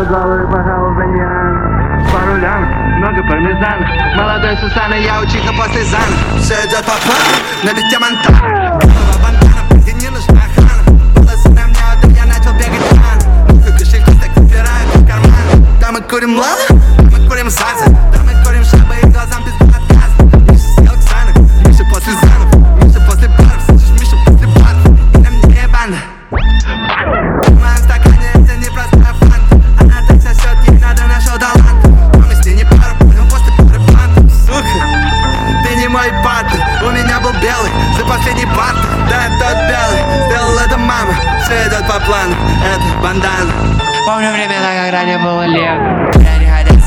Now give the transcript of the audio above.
головы, пожалуйста, не рано. По рулям, много пармезана. Молодой Сусана, я учиха после зана. Все идет по плану, на бите Монтана. Голова бандана, где не нужна охрана. Волосы на мне, а я начал бегать рано. Кошельки так выбирают в карман. Да мы курим лава, да мы курим сазы. Да мы курим шабы и глазам без отказа. Миша съел Ксанок, Миша после занов. Миша после баров, слышишь, Миша после баров. И на мне банда. В моем стакане это не простая фанта. Она так сосет, ей надо нашел талант. Но мы с ней не пара, будем после пары банта. Сука, ты не мой партнер. У меня был белый, за последний парт. Да, тот белый, сделал это мама. Все идет по плану, это бандана. Помню времена, когда не было лет. Я не хотел